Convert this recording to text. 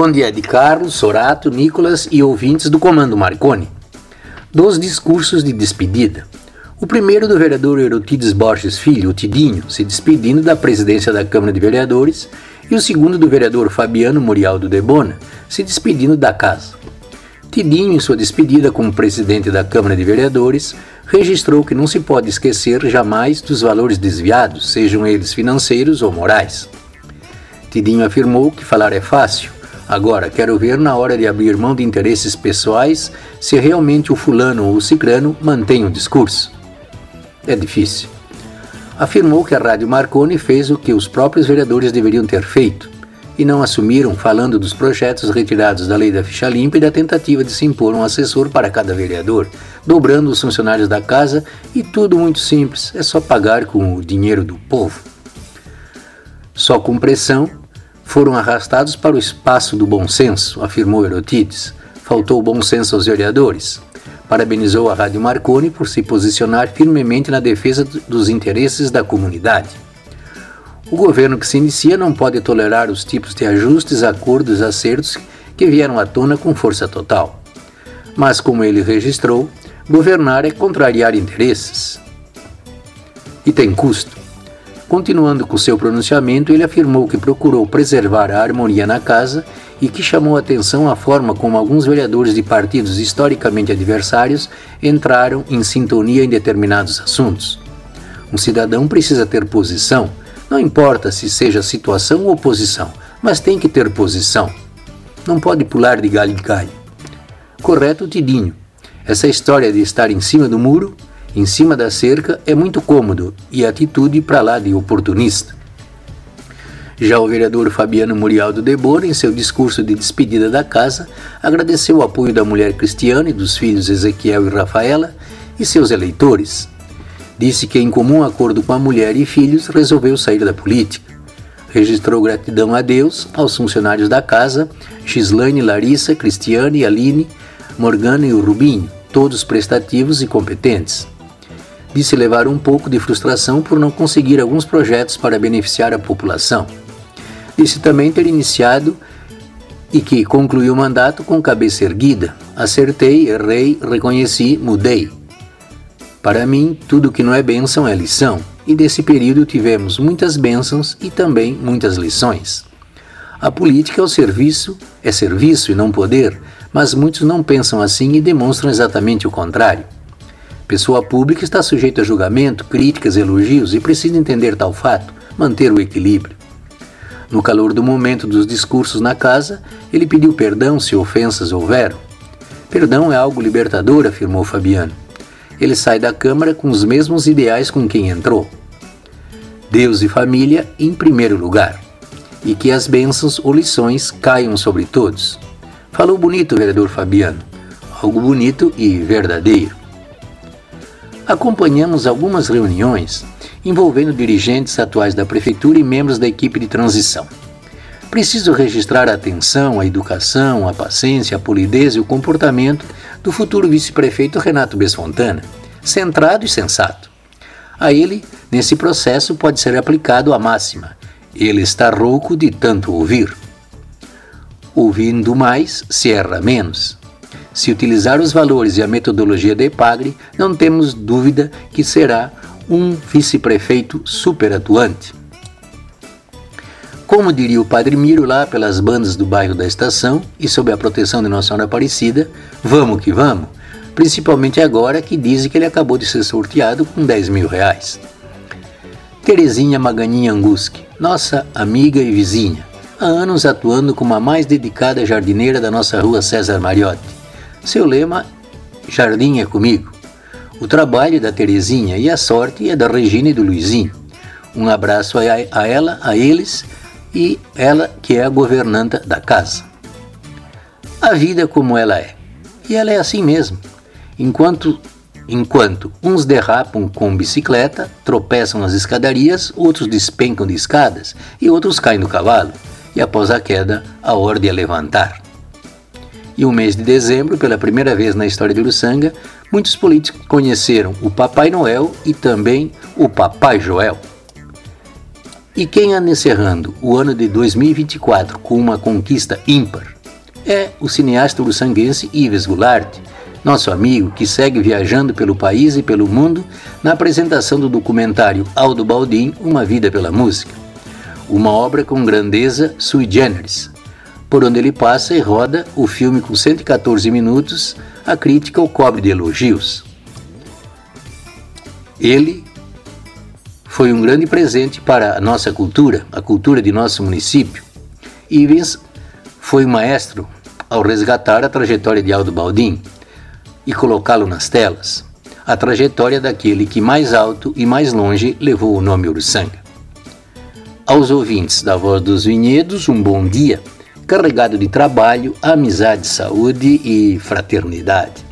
Bom dia de Carlos, Sorato, Nicolas e ouvintes do Comando Marconi. Dos discursos de despedida. O primeiro do vereador Erotides Borges Filho, o Tidinho, se despedindo da presidência da Câmara de Vereadores, e o segundo do vereador Fabiano Murialdo de Bona, se despedindo da casa. Tidinho, em sua despedida como presidente da Câmara de Vereadores, registrou que não se pode esquecer jamais dos valores desviados, sejam eles financeiros ou morais. Tidinho afirmou que falar é fácil. Agora, quero ver na hora de abrir mão de interesses pessoais se realmente o fulano ou o cicrano mantém o discurso. É difícil. Afirmou que a Rádio Marconi fez o que os próprios vereadores deveriam ter feito e não assumiram falando dos projetos retirados da lei da ficha limpa e da tentativa de se impor um assessor para cada vereador, dobrando os funcionários da casa e tudo muito simples, é só pagar com o dinheiro do povo. Só com pressão foram arrastados para o espaço do bom senso, afirmou Erotides. Faltou bom senso aos vereadores. Parabenizou a Rádio Marconi por se posicionar firmemente na defesa dos interesses da comunidade. O governo que se inicia não pode tolerar os tipos de ajustes, acordos e acertos que vieram à tona com força total. Mas, como ele registrou, governar é contrariar interesses. E tem custo. Continuando com seu pronunciamento, ele afirmou que procurou preservar a harmonia na casa e que chamou atenção à forma como alguns vereadores de partidos historicamente adversários entraram em sintonia em determinados assuntos. Um cidadão precisa ter posição, não importa se seja situação ou oposição, mas tem que ter posição. Não pode pular de galho em galho. Correto, Tidinho. Essa história de estar em cima do muro, em cima da cerca, é muito cômodo e atitude para lá de oportunista. Já o vereador Fabiano Murialdo de Bona, em seu discurso de despedida da casa, agradeceu o apoio da mulher Cristiana e dos filhos Ezequiel e Rafaela e seus eleitores. Disse que, em comum acordo com a mulher e filhos, resolveu sair da política. Registrou gratidão a Deus, aos funcionários da casa, Gislaine, Larissa, Cristiane, Aline, Morgana e o Rubinho, todos prestativos e competentes. Disse levar um pouco de frustração por não conseguir alguns projetos para beneficiar a população. Disse também ter iniciado e que concluiu o mandato com cabeça erguida. Acertei, errei, reconheci, mudei. Para mim, tudo que não é bênção é lição, e desse período tivemos muitas bênçãos e também muitas lições. A política é serviço e não poder, mas muitos não pensam assim e demonstram exatamente o contrário. Pessoa pública está sujeita a julgamento, críticas, elogios e precisa entender tal fato, manter o equilíbrio. No calor do momento dos discursos na casa, ele pediu perdão se ofensas houveram. Perdão é algo libertador, afirmou Fabiano. Ele sai da Câmara com os mesmos ideais com quem entrou. Deus e família em primeiro lugar. E que as bênçãos ou lições caiam sobre todos. Falou bonito, vereador Fabiano. Algo bonito e verdadeiro. Acompanhamos algumas reuniões envolvendo dirigentes atuais da Prefeitura e membros da equipe de transição. Preciso registrar a atenção, a educação, a paciência, a polidez e o comportamento do futuro vice-prefeito Renato Besfontana, centrado e sensato. A ele, nesse processo, pode ser aplicado a máxima: ele está rouco de tanto ouvir. Ouvindo mais, se erra menos. Se utilizar os valores e a metodologia da EPAGRE, não temos dúvida que será um vice-prefeito superatuante. Como diria o Padre Miro lá pelas bandas do bairro da Estação e sob a proteção de Nossa Senhora Aparecida, vamos que vamos, principalmente agora que dizem que ele acabou de ser sorteado com R$10.000. Terezinha Maganinha Anguski, nossa amiga e vizinha, há anos atuando como a mais dedicada jardineira da nossa rua César Mariotti. Seu lema, Jardim é comigo. O trabalho da Terezinha e a sorte é da Regina e do Luizinho. Um abraço a ela, a eles e ela que é a governanta da casa. A vida como ela é. E ela é assim mesmo. Enquanto uns derrapam com bicicleta, tropeçam nas escadarias, outros despencam de escadas e outros caem do cavalo. E após a queda, a ordem é levantar. E o mês de dezembro, pela primeira vez na história de Uruçanga, muitos políticos conheceram o Papai Noel e também o Papai Joel. E quem anda encerrando o ano de 2024 com uma conquista ímpar é o cineasta uruçanguense Yves Goulart, nosso amigo que segue viajando pelo país e pelo mundo na apresentação do documentário Aldo Baldin, Uma Vida pela Música, uma obra com grandeza sui generis. Por onde ele passa e roda, o filme com 114 minutos, a crítica o cobre de elogios. Ele foi um grande presente para a nossa cultura, a cultura de nosso município. Yves foi um maestro ao resgatar a trajetória de Aldo Baldin e colocá-lo nas telas, a trajetória daquele que mais alto e mais longe levou o nome Uruçanga. Aos ouvintes da Voz dos Vinhedos, um bom dia, carregado de trabalho, amizade, saúde e fraternidade.